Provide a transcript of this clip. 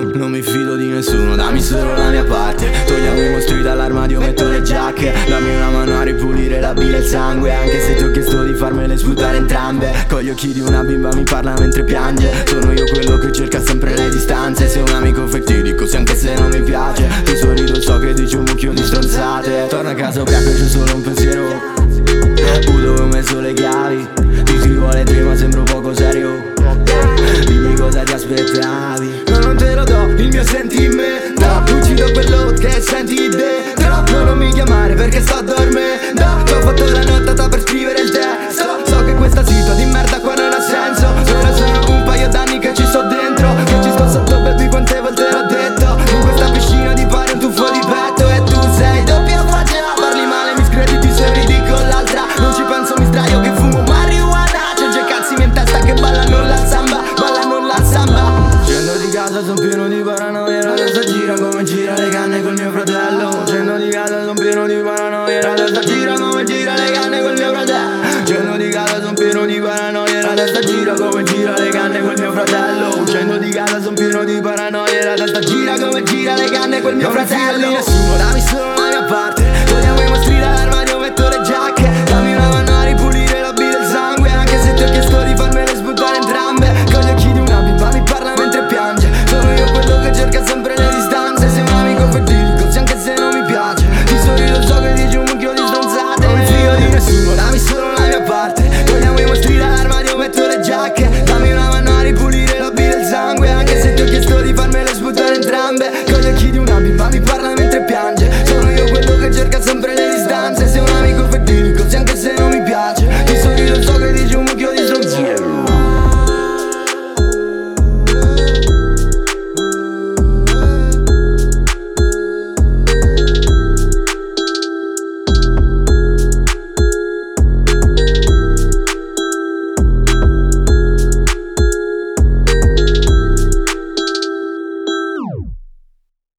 Non mi fido di nessuno, dammi solo la mia parte. Togliamo i mostri dall'armadio, metto le giacche. Dammi una mano a ripulire la bile e il sangue. Anche se ti ho chiesto di farmele sputare entrambe. Con gli occhi di una bimba mi parla mentre piange. Sono io quello che cerca sempre le distanze. Se un amico fai ti dico sì anche se non mi piace. Ti sorrido, so che dici un mucchio di stronzate. Torno a casa ubriaco e c'è solo un pensiero. Dove ho messo le chiavi. Ti scrivo alle 3 ma sembro poco serio. Dimmi cosa ti aspettavi. No, non te lo do, il mio sentimento. Uccido quello che senti dentro. No, non mi chiamare perché sto dormendo. Ti ho fatto la nottata per scrivere il testo. So che questa situazione di merda qua non ha senso. Ora sono un paio d'anni che ci sto dentro. Che ci sto sotto, baby, quante volte l'ho detto. In questa piscina ti pare un tuffo di petto. E tu sei doppia faccia. Parli male, mi screditi se ridi con l'altra. Non ci penso, mi sdraio che fumo marijuana. C'è già cazzi in testa che ballano la samba. Ballano la samba. Scendo di casa, son pieno di paranoia. La testa gira come gira le canne col mio fratello. Scendo di casa, son pieno di paranoia. La testa gira come gira le canne col mio fratello. Scendo di casa, son pieno di paranoia. La testa gira come gira le canne col mio fratello. Scendo di casa, son pieno di paranoia. La testa gira come gira le canne col mio fratello. Non mi fido di nessuno, dammi solo la mia parte. Togliamo i mostri dall'armadio, metto le giacche. Dammi una mano a ripulire la bile e il sangue. Anche se ti ho chiesto di farmele sputare entrambe. Con gli occhi di una bimba mi parla mentre piange. Sono io quello che cerca sempre le distanze. Sei un amico fedelico, sì anche se non mi piace. Ti sorrido, so che dici un mucchio di stronzate. Non mi fido di nessuno,